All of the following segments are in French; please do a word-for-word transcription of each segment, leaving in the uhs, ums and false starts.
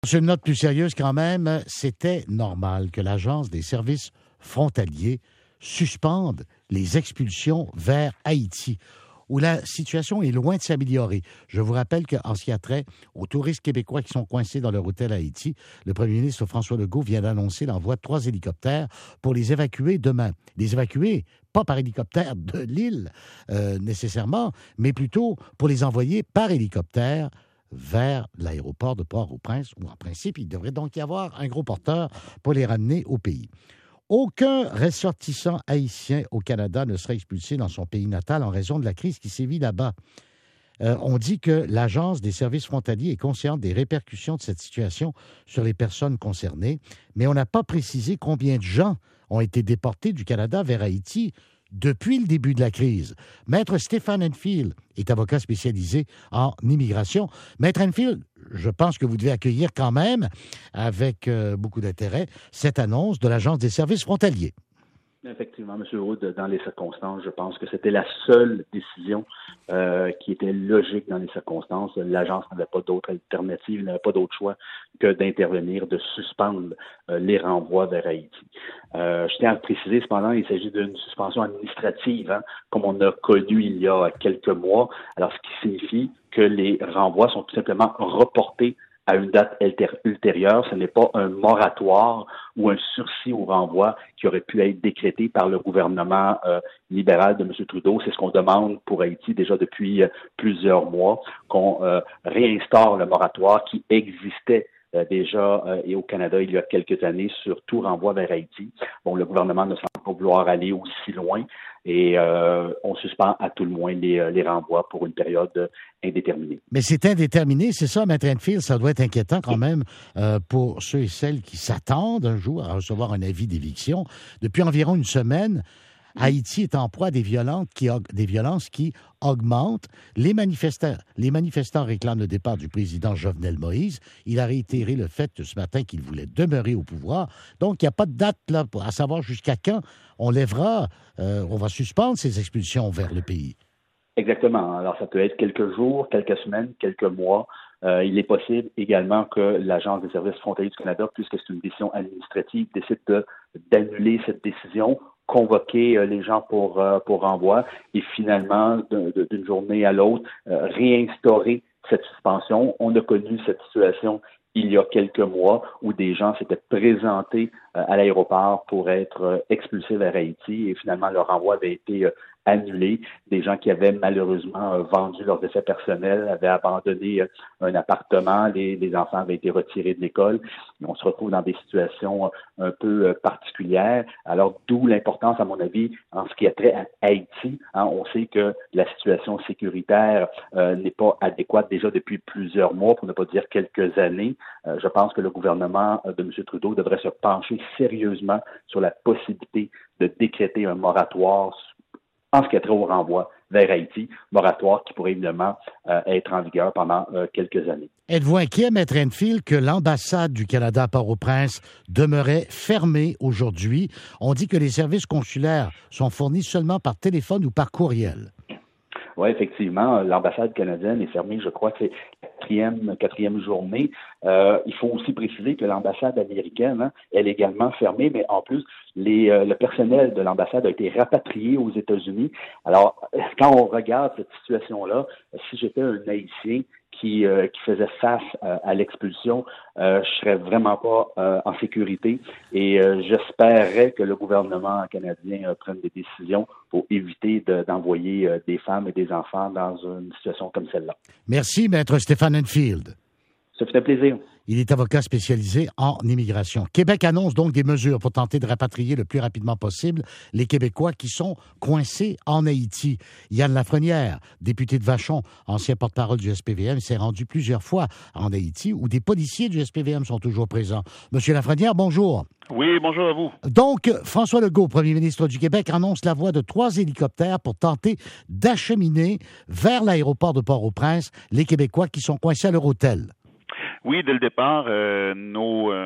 Sur une note plus sérieuse quand même, c'était normal que l'Agence des services frontaliers suspende les expulsions vers Haïti, où la situation est loin de s'améliorer. Je vous rappelle qu'en ce qui a trait aux touristes québécois qui sont coincés dans leur hôtel à Haïti, le premier ministre François Legault vient d'annoncer l'envoi de trois hélicoptères pour les évacuer demain. Les évacuer, pas par hélicoptère de l'île euh, nécessairement, mais plutôt pour les envoyer par hélicoptère vers l'aéroport de Port-au-Prince, où en principe, il devrait donc y avoir un gros porteur pour les ramener au pays. Aucun ressortissant haïtien au Canada ne sera expulsé dans son pays natal en raison de la crise qui sévit là-bas. Euh, on dit que l'Agence des services frontaliers est consciente des répercussions de cette situation sur les personnes concernées, mais on n'a pas précisé combien de gens ont été déportés du Canada vers Haïti depuis le début de la crise. Maître Stéphane Enfield est avocat spécialisé en immigration. Maître Enfield, je pense que vous devez accueillir quand même, avec euh, beaucoup d'intérêt, cette annonce de l'Agence des services frontaliers. Effectivement, M. Roud, dans les circonstances, je pense que c'était la seule décision euh, qui était logique dans les circonstances. L'agence n'avait pas d'autre alternative, n'avait pas d'autre choix que d'intervenir, de suspendre euh, les renvois vers Haïti. Euh, je tiens à préciser, cependant, il s'agit d'une suspension administrative, hein, comme on a connu il y a quelques mois, alors ce qui signifie que les renvois sont tout simplement reportés à une date ultérieure. Ce n'est pas un moratoire ou un sursis au renvoi qui aurait pu être décrété par le gouvernement euh, libéral de M. Trudeau. C'est ce qu'on demande pour Haïti déjà depuis euh, plusieurs mois, qu'on euh, réinstaure le moratoire qui existait euh, déjà euh, et au Canada il y a quelques années sur tout renvoi vers Haïti. Bon, le gouvernement ne semble pas vouloir aller aussi loin et euh, on suspend à tout le moins les, les renvois pour une période indéterminée. Mais c'est indéterminé, c'est ça, Maître Enfield, ça doit être inquiétant quand même euh, pour ceux et celles qui s'attendent un jour à recevoir un avis d'éviction. Depuis environ une semaine, Haïti est en proie à des violences qui, des violences qui augmentent. Les manifestants, les manifestants réclament le départ du président Jovenel Moïse. Il a réitéré le fait ce matin qu'il voulait demeurer au pouvoir. Donc, il n'y a pas de date là à savoir jusqu'à quand on lèvera, euh, on va suspendre ces expulsions vers le pays. Exactement. Alors, ça peut être quelques jours, quelques semaines, quelques mois. Euh, il est possible également que l'Agence des services frontaliers du Canada, puisque c'est une décision administrative, décide de, d'annuler cette décision, convoquer euh, les gens pour, euh, pour renvoi et finalement, de, de, d'une journée à l'autre, euh, réinstaurer cette suspension. On a connu cette situation il y a quelques mois où des gens s'étaient présentés euh, à l'aéroport pour être euh, expulsés vers Haïti et finalement leur renvoi avait été euh, annulé. Des gens qui avaient malheureusement euh, vendu leurs effets personnels, avaient abandonné euh, un appartement, les, les enfants avaient été retirés de l'école. On se retrouve dans des situations euh, un peu euh, particulières. Alors d'où l'importance, à mon avis, en ce qui a trait à Haïti. Hein, on sait que la situation sécuritaire euh, n'est pas adéquate déjà depuis plusieurs mois, pour ne pas dire quelques années. Euh, je pense que le gouvernement de M. Trudeau devrait se pencher sérieusement sur la possibilité de décréter un moratoire en ce qui a trait au renvoi vers Haïti, moratoire qui pourrait évidemment euh, être en vigueur pendant euh, quelques années. Êtes-vous inquiet, Maître Enfield, que l'ambassade du Canada à Port-au-Prince demeurait fermée aujourd'hui? On dit que les services consulaires sont fournis seulement par téléphone ou par courriel. Oui, effectivement, l'ambassade canadienne est fermée, je crois que c'est la quatrième, quatrième journée. Euh, il faut aussi préciser que l'ambassade américaine, hein, elle est également fermée, mais en plus, les, euh, le personnel de l'ambassade a été rapatrié aux États-Unis. Alors, quand on regarde cette situation-là, si j'étais un Haïtien qui, euh, qui faisait face euh, à l'expulsion, euh, je serais vraiment pas euh, en sécurité et euh, j'espérais que le gouvernement canadien euh, prenne des décisions pour éviter de, d'envoyer euh, des femmes et des enfants dans une situation comme celle-là. Merci, Maître Stéphane Enfield. Ça fait un plaisir. Il est avocat spécialisé en immigration. Québec annonce donc des mesures pour tenter de rapatrier le plus rapidement possible les Québécois qui sont coincés en Haïti. Yann Lafrenière, député de Vachon, ancien porte-parole du S P V M, s'est rendu plusieurs fois en Haïti où des policiers du S P V M sont toujours présents. Monsieur Lafrenière, bonjour. Oui, bonjour à vous. Donc, François Legault, premier ministre du Québec, annonce l'envoi de trois hélicoptères pour tenter d'acheminer vers l'aéroport de Port-au-Prince les Québécois qui sont coincés à leur hôtel. Oui, dès le départ, euh, nos, euh,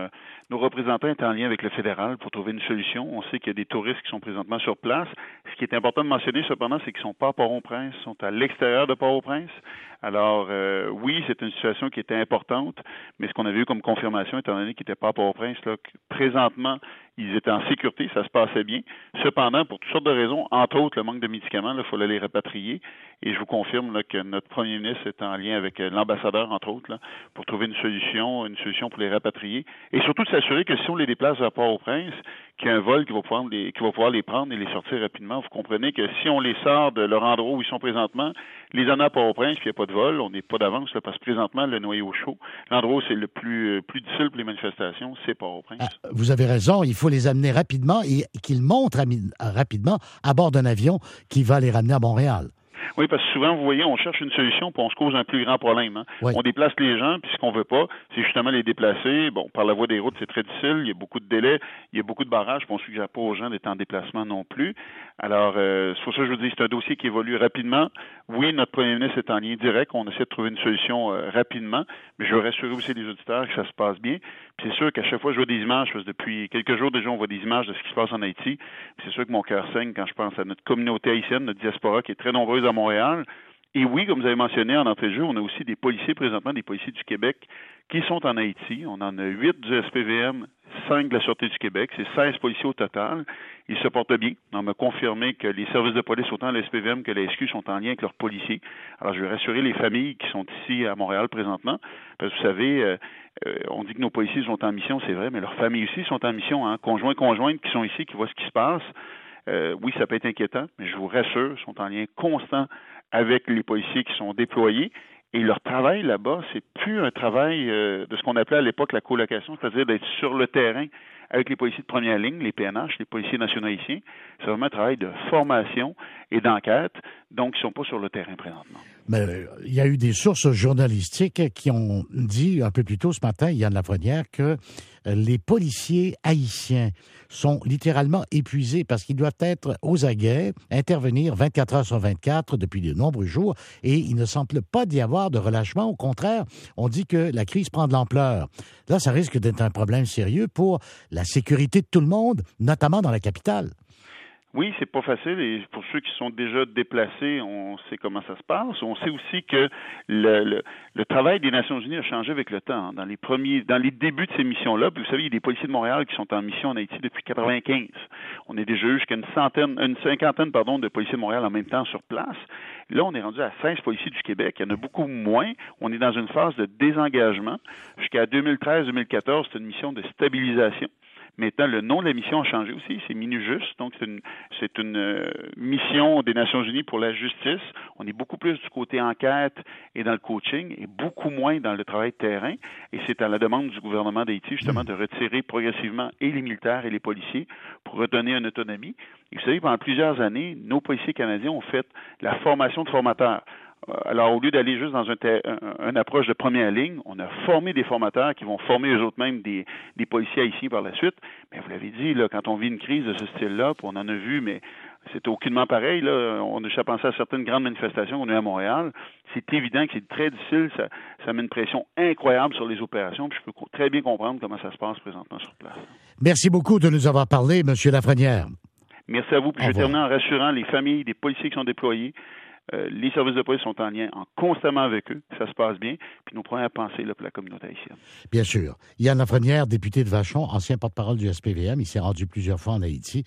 nos représentants étaient en lien avec le fédéral pour trouver une solution. On sait qu'il y a des touristes qui sont présentement sur place. Ce qui est important de mentionner, cependant, c'est qu'ils ne sont pas à Port-au-Prince, ils sont à l'extérieur de Port-au-Prince. Alors, euh, oui, c'est une situation qui était importante, mais ce qu'on avait eu comme confirmation, étant donné qu'ils n'étaient pas à Port-au-Prince, là, que présentement, ils étaient en sécurité, ça se passait bien. Cependant, pour toutes sortes de raisons, entre autres le manque de médicaments, il fallait les rapatrier. Et je vous confirme là, que notre premier ministre est en lien avec l'ambassadeur, entre autres, là, pour trouver une solution, une solution pour les rapatrier. Et surtout de s'assurer que si on les déplace vers Port-au-Prince, qu'il y a un vol qui va pouvoir les, qui va pouvoir les prendre et les sortir rapidement. Vous comprenez que si on les sort de leur endroit où ils sont présentement, les en a à Port-au-Prince, puis il n'y a pas de vol, on n'est pas d'avance, là, parce que présentement, le noyau chaud, l'endroit où c'est le plus, plus difficile pour les manifestations, c'est Port-au-Prince. Ah, vous avez raison, il faut les amener rapidement et qu'ils montent rapidement à bord d'un avion qui va les ramener à Montréal. Oui, parce que souvent, vous voyez, on cherche une solution puis on se cause un plus grand problème. Hein. Oui. On déplace les gens, puis ce qu'on veut pas, c'est justement les déplacer. Bon, par la voie des routes, c'est très difficile, il y a beaucoup de délais, il y a beaucoup de barrages, puis on ne suggère pas aux gens d'être en déplacement non plus. Alors, euh, c'est pour ça que je vous dis, c'est un dossier qui évolue rapidement. Oui, notre premier ministre est en lien direct, on essaie de trouver une solution euh, rapidement, mais je veux rassurer aussi les auditeurs que ça se passe bien. Puis c'est sûr qu'à chaque fois, je vois des images, parce que depuis quelques jours déjà, on voit des images de ce qui se passe en Haïti. Puis c'est sûr que mon cœur saigne quand je pense à notre communauté haïtienne, notre diaspora qui est très nombreuse à Montréal. Et oui, comme vous avez mentionné en entrée de jeu, on a aussi des policiers présentement, des policiers du Québec qui sont en Haïti. On en a huit du S P V M, cinq de la Sûreté du Québec. C'est seize policiers au total. Ils se portent bien. On m'a confirmé que les services de police, autant le S P V M que la S Q, sont en lien avec leurs policiers. Alors, je vais rassurer les familles qui sont ici à Montréal présentement. Parce que vous savez, euh, euh, on dit que nos policiers sont en mission, c'est vrai, mais leurs familles aussi sont en mission, hein, conjoints, conjointes qui sont ici, qui voient ce qui se passe. Euh, oui, ça peut être inquiétant, mais je vous rassure, ils sont en lien constant avec les policiers qui sont déployés. Et leur travail là-bas, c'est plus un travail euh, de ce qu'on appelait à l'époque la colocation, c'est-à-dire d'être sur le terrain avec les policiers de première ligne, les P N H, les policiers nationaux haïtiens. C'est vraiment un travail de formation et d'enquête, donc ils ne sont pas sur le terrain présentement. Mais euh, il y a eu des sources journalistiques qui ont dit un peu plus tôt ce matin, Yann Lafrenière, que euh, les policiers haïtiens sont littéralement épuisés parce qu'ils doivent être aux aguets, intervenir vingt-quatre heures sur vingt-quatre depuis de nombreux jours, et il ne semble pas d'y avoir de relâchement. Au contraire, on dit que la crise prend de l'ampleur. Là, ça risque d'être un problème sérieux pour la sécurité de tout le monde, notamment dans la capitale. Oui, c'est pas facile, et pour ceux qui sont déjà déplacés, on sait comment ça se passe. On sait aussi que le, le, le travail des Nations Unies a changé avec le temps. Dans les premiers, dans les débuts de ces missions-là, puis vous savez, il y a des policiers de Montréal qui sont en mission en Haïti depuis quatre-vingt-quinze. On est déjà eu jusqu'à une centaine, une cinquantaine, pardon, de policiers de Montréal en même temps sur place. Là, on est rendu à seize policiers du Québec. Il y en a beaucoup moins. On est dans une phase de désengagement. Jusqu'à deux mille treize deux mille quatorze, c'était une mission de stabilisation. Maintenant, le nom de la mission a changé aussi, c'est MINUJUST, donc c'est une, c'est une euh, mission des Nations Unies pour la justice. On est beaucoup plus du côté enquête et dans le coaching et beaucoup moins dans le travail de terrain. Et c'est à la demande du gouvernement d'Haïti, justement, de retirer progressivement et les militaires et les policiers pour redonner une autonomie. Et vous savez, pendant plusieurs années, nos policiers canadiens ont fait la formation de formateurs. Alors, au lieu d'aller juste dans un ter- un, une approche de première ligne, on a formé des formateurs qui vont former eux-mêmes des, des policiers haïtiens par la suite. Mais vous l'avez dit, là, quand on vit une crise de ce style-là, puis on en a vu, mais c'est aucunement pareil. Là. On a déjà pensé à certaines grandes manifestations qu'on a eu à Montréal. C'est évident que c'est très difficile. Ça, ça met une pression incroyable sur les opérations. Puis je peux très bien comprendre comment ça se passe présentement sur place. Merci beaucoup de nous avoir parlé, M. Lafrenière. Merci à vous. Puis je vais terminer en rassurant les familles des policiers qui sont déployés. Euh, les services de police sont en lien en constamment avec eux, ça se passe bien, puis nos premières pensées là, pour la communauté haïtienne. Bien sûr. Yann Lafrenière, député de Vachon, ancien porte-parole du S P V M, il s'est rendu plusieurs fois en Haïti.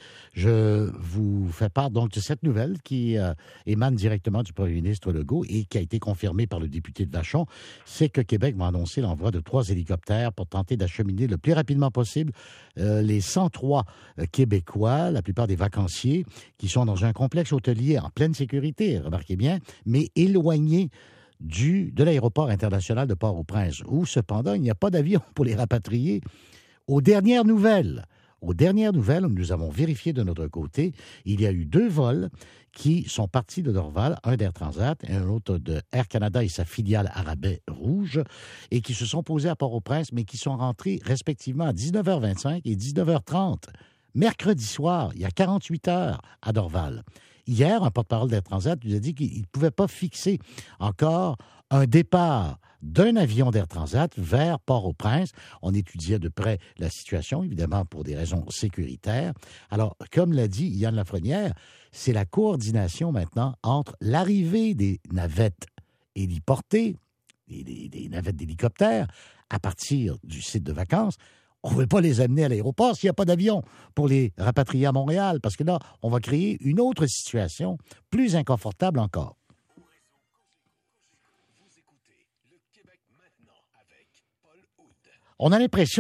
Je vous fais part donc de cette nouvelle qui euh, émane directement du premier ministre Legault et qui a été confirmée par le député de Vachon, c'est que Québec va annoncer l'envoi de trois hélicoptères pour tenter d'acheminer le plus rapidement possible euh, les cent trois euh, Québécois, la plupart des vacanciers, qui sont dans un complexe hôtelier en pleine sécurité, remarquez bien, mais éloigné du, de l'aéroport international de Port-au-Prince, où cependant il n'y a pas d'avion pour les rapatrier. Aux dernières nouvelles, aux dernières nouvelles, nous avons vérifié de notre côté, il y a eu deux vols qui sont partis de Dorval, un d'Air Transat et un autre de Air Canada et sa filiale Arabais Rouge, et qui se sont posés à Port-au-Prince, mais qui sont rentrés respectivement à dix-neuf heures vingt-cinq et dix-neuf heures trente. Mercredi soir, il y a quarante-huit heures à Dorval. hier, un porte-parole d'Air Transat nous a dit qu'il ne pouvait pas fixer encore un départ d'un avion d'Air Transat vers Port-au-Prince. On étudiait de près la situation, évidemment, pour des raisons sécuritaires. Alors, comme l'a dit Yann Lafrenière, c'est la coordination maintenant entre l'arrivée des navettes héliportées, des, des, des navettes d'hélicoptères, à partir du site de vacances. On ne veut pas les amener à l'aéroport s'il n'y a pas d'avion pour les rapatrier à Montréal, parce que là, on va créer une autre situation plus inconfortable encore. On a l'impression